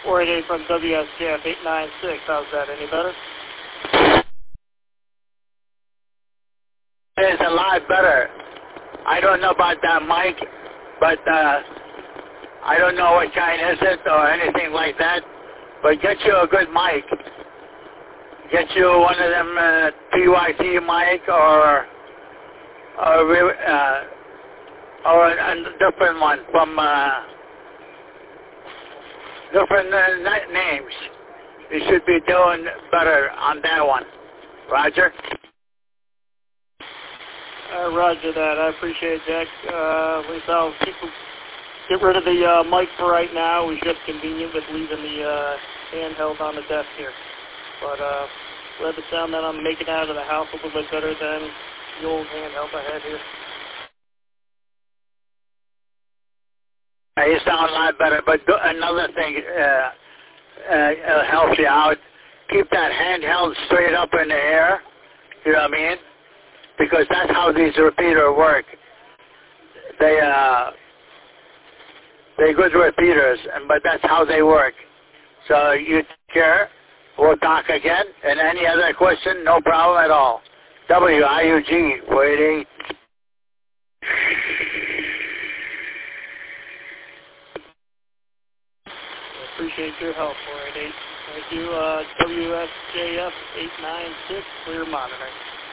488 from WSJF 896. How's that? Any better? It's a lot better. I don't know about that mic, but I don't know what kind is it or anything like that. But get you a good mic. Get you one of them PYT mic or a different one from different names. You should be doing better on that one. Roger? Roger that. I appreciate it, Jack. At least I'll get rid of the mic for right now. It was just convenient with leaving the handheld on the desk here. But glad to sound that I'm making out of the house a little bit better than the old handheld I had here. You sound a lot better, but another thing helps you out. Keep that handheld straight up in the air. You know what I mean? Because that's how these repeaters work. They're good repeaters, but that's how they work. So you take care. We'll talk again. And any other question, no problem at all. WIUG 488. Appreciate your help, 488. Thank you. WSJF 896, clear monitoring.